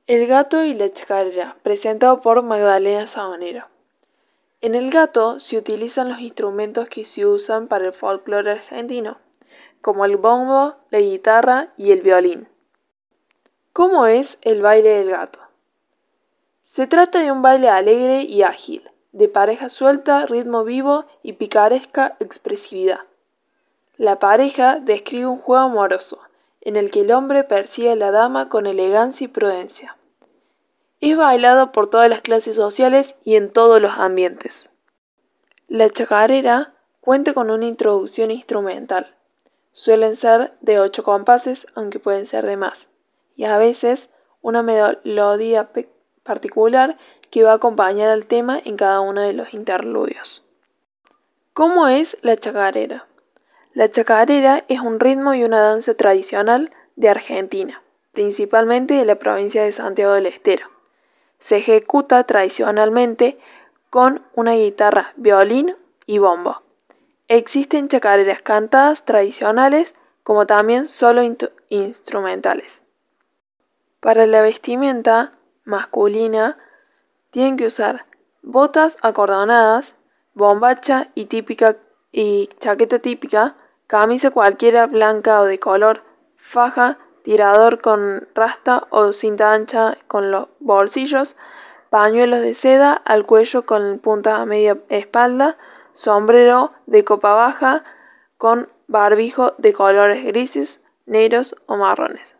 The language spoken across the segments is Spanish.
El gato y la chacarera, presentado por Magdalena Sabanero. En el gato se utilizan los instrumentos que se usan para el folclore argentino, como el bombo, la guitarra y el violín. ¿Cómo es el baile del gato? Se trata de un baile alegre y ágil, de pareja suelta, ritmo vivo y picaresca expresividad. La pareja describe un juego amoroso, en el que el hombre persigue a la dama con elegancia y prudencia. Es bailado por todas las clases sociales y en todos los ambientes. La chacarera cuenta con una introducción instrumental. Suelen ser de 8 compases, aunque pueden ser de más, y a veces una melodía particular que va a acompañar al tema en cada uno de los interludios. ¿Cómo es la chacarera? La chacarera es un ritmo y una danza tradicional de Argentina, principalmente de la provincia de Santiago del Estero. Se ejecuta tradicionalmente con una guitarra, violín y bombo. Existen chacareras cantadas tradicionales como también solo instrumentales. Para la vestimenta masculina tienen que usar botas acordonadas, bombacha y chaqueta típica, camisa cualquiera blanca o de color, faja, tirador con rasta o cinta ancha con los bolsillos, pañuelos de seda al cuello con punta a media espalda, sombrero de copa baja con barbijo de colores grises, negros o marrones.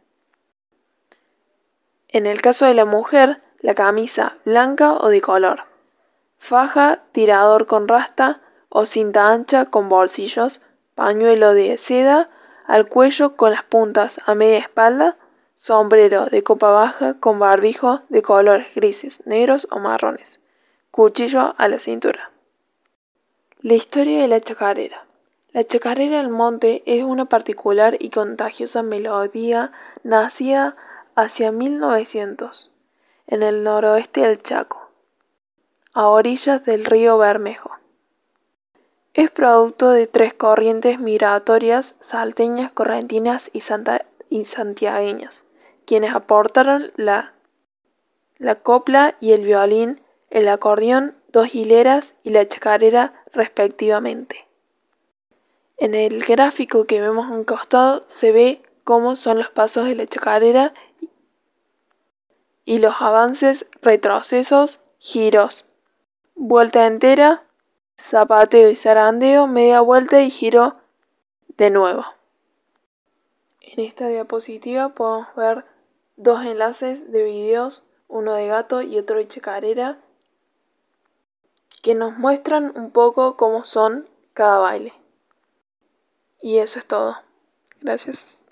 En el caso de la mujer, la camisa blanca o de color, faja, tirador con rasta o cinta ancha con bolsillos, pañuelo de seda al cuello con las puntas a media espalda, sombrero de copa baja con barbijo de colores grises, negros o marrones, cuchillo a la cintura. La historia de la chacarera. La chacarera del monte es una particular y contagiosa melodía nacida hacia 1900 en el noroeste del Chaco, a orillas del río Bermejo. Es producto de 3 corrientes migratorias salteñas, correntinas y santiagueñas, quienes aportaron la copla y el violín, el acordeón, 2 hileras y la chacarera respectivamente. En el gráfico que vemos a un costado se ve cómo son los pasos de la chacarera y los avances, retrocesos, giros, vuelta entera, zapateo y zarandeo, media vuelta y giro de nuevo. En esta diapositiva podemos ver 2 enlaces de videos, uno de gato y otro de chacarera, que nos muestran un poco cómo son cada baile. Y eso es todo. Gracias.